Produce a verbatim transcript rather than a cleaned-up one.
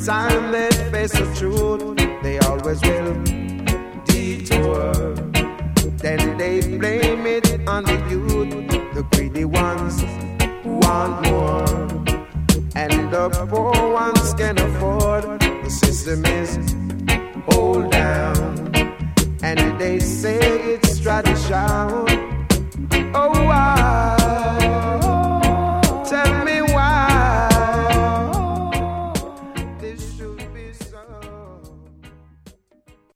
time they face the truth, they always will detour. Then they blame it on the youth, the greedy ones who want more, and the poor ones can afford. The system is hold down, and they say it's tradition. Oh, wow.